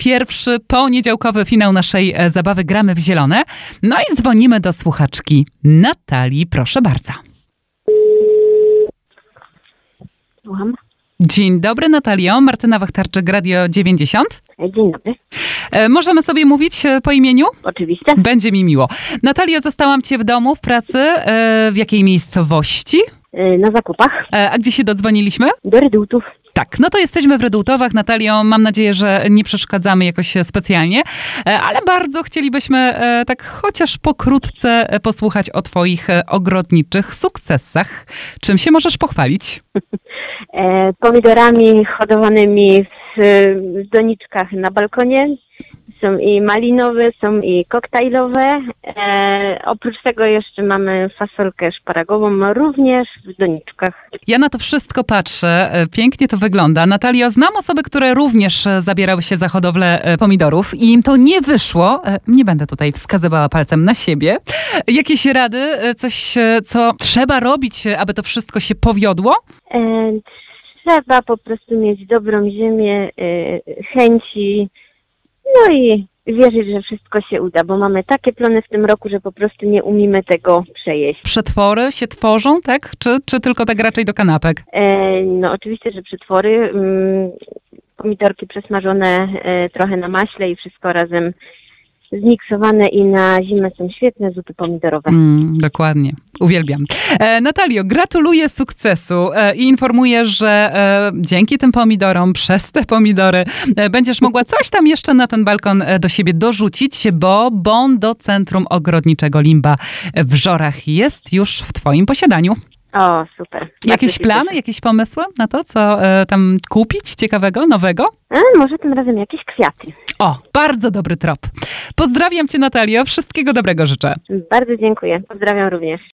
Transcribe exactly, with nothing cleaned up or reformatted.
pierwszy poniedziałkowy finał naszej e, zabawy Gramy w Zielone. No i dzwonimy do słuchaczki Natalii. Proszę bardzo. Słucham. Dzień dobry, Natalio. Martyna Wachtarczyk, Radio dziewięćdziesiąt. Dzień dobry. E, możemy sobie mówić e, po imieniu? Oczywiście. Będzie mi miło. Natalio, zastałam cię w domu, w pracy. E, w jakiej miejscowości? Yy, na zakupach. E, a gdzie się dodzwoniliśmy? Do Redutów. Tak, no to jesteśmy w Redutowach. Natalio, mam nadzieję, że nie przeszkadzamy jakoś specjalnie, e, ale bardzo chcielibyśmy e, tak chociaż pokrótce e, posłuchać o twoich e, ogrodniczych sukcesach. Czym się możesz pochwalić? E, pomidorami hodowanymi w, w doniczkach na balkonie. Są i malinowe, są i koktajlowe. E, oprócz tego jeszcze mamy fasolkę szparagową, również w doniczkach. Ja na to wszystko patrzę. e, Pięknie to wygląda. Natalio, znam osoby, które również e, zabierały się za hodowlę e, pomidorów i im to nie wyszło. E, Nie będę tutaj wskazywała palcem na siebie. Jakieś rady? E, Coś, e, co trzeba robić, e, aby to wszystko się powiodło? E, trzeba po prostu mieć dobrą ziemię, e, chęci, no i wierzyć, że wszystko się uda, bo mamy takie plony w tym roku, że po prostu nie umiemy tego przejeść. Przetwory się tworzą, tak? Czy, czy tylko tak raczej do kanapek? E, no oczywiście, że przetwory, mm, pomidorki przesmażone e, trochę na maśle i wszystko razem zmiksowane i na zimę są świetne zupy pomidorowe. Mm, dokładnie. Uwielbiam. E, Natalio, gratuluję sukcesu e, i informuję, że e, dzięki tym pomidorom, przez te pomidory e, będziesz mogła coś tam jeszcze na ten balkon e, do siebie dorzucić, bo bon do Centrum Ogrodniczego Limba w Żorach jest już w twoim posiadaniu. O, super. Jakieś Bardzo plany, cieszę. jakieś pomysły na to, co e, tam kupić ciekawego, nowego? A, może tym razem jakieś kwiaty. O, bardzo dobry trop. Pozdrawiam cię, Natalio. Wszystkiego dobrego życzę. Bardzo dziękuję. Pozdrawiam również.